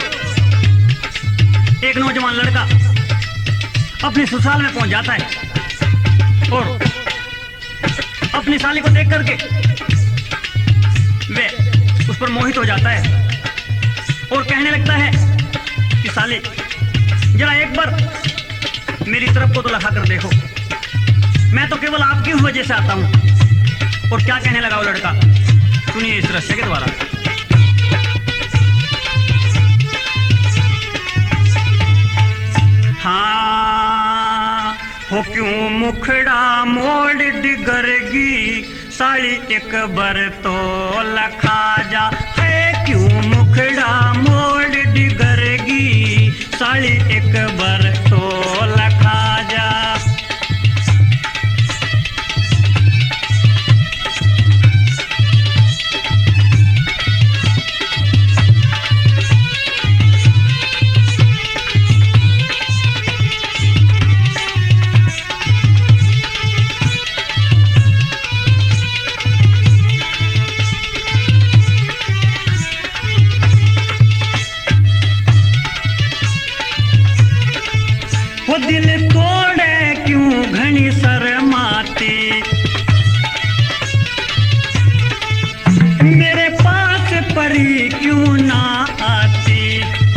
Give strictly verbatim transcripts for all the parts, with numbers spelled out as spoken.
एक नौजवान लड़का अपने ससुराल में पहुंच जाता है और अपनी साली को देख करके वे उस पर मोहित हो जाता है और कहने लगता है कि साली जरा एक बार मेरी तरफ को तो लगा कर देखो, मैं तो केवल आपकी वजह से आता हूं। और क्या कहने लगा वो लड़का, सुनिए इस रहस्य के द्वारा। हाँ हो क्यों मुखड़ा मोड़ डिगरगी, साली एक बार तो लखा जा है। क्यों मुखड़ा मोड़ डिगरगी, साली एक बार तो लखा जा। वो दिल तोड़े क्यों घनी शर्माती, मेरे पास परी क्यों ना आती।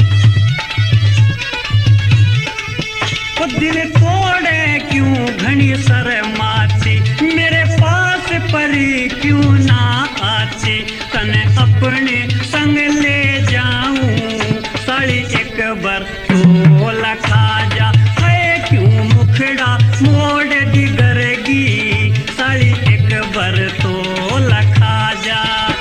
वो दिल तोड़े क्यों घनी शर्माती, मेरे पास परी क्यों ना आती। तने अपने संग ले जाऊं, साली एक बार तो लखा जा। मुखड़ा मोड़ डिगरगी, साली एक बार तो लखा जा।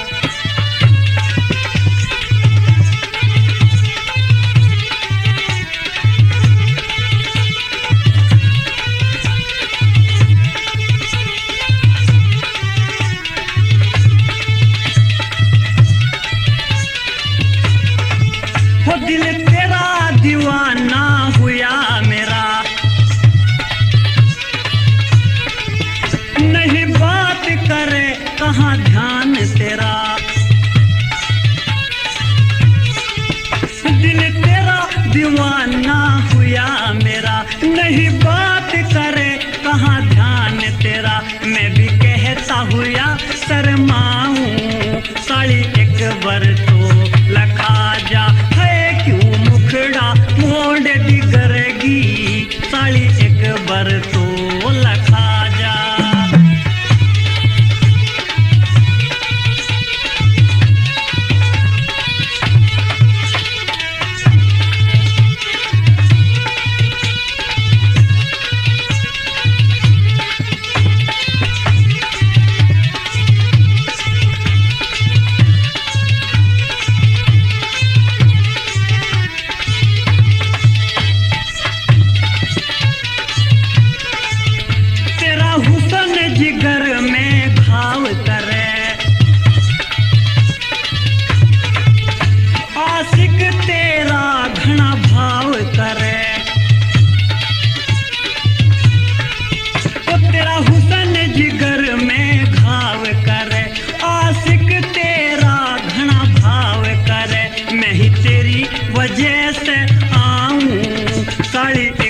वो दिल तेरा दीवाना हुआ मेरा, नहीं बात करे कहाँ ध्यान तेरा। दिल तेरा दीवाना हुआ मेरा, नहीं बात करे कहाँ ध्यान तेरा। मैं भी कहता हुआ शर्माऊं, साली एक बार तो लखा जा है। क्यों मुखड़ा मोड़ डिगरगी, साली एक बार तो लखा जा। जिगर में घाव करे, आशिक तेरा घना भाव करे। ओ तेरा हुस्न जिगर में घाव करे, आशिक तेरा घना भाव करे। मैं ही तेरी वजह से आऊं, साली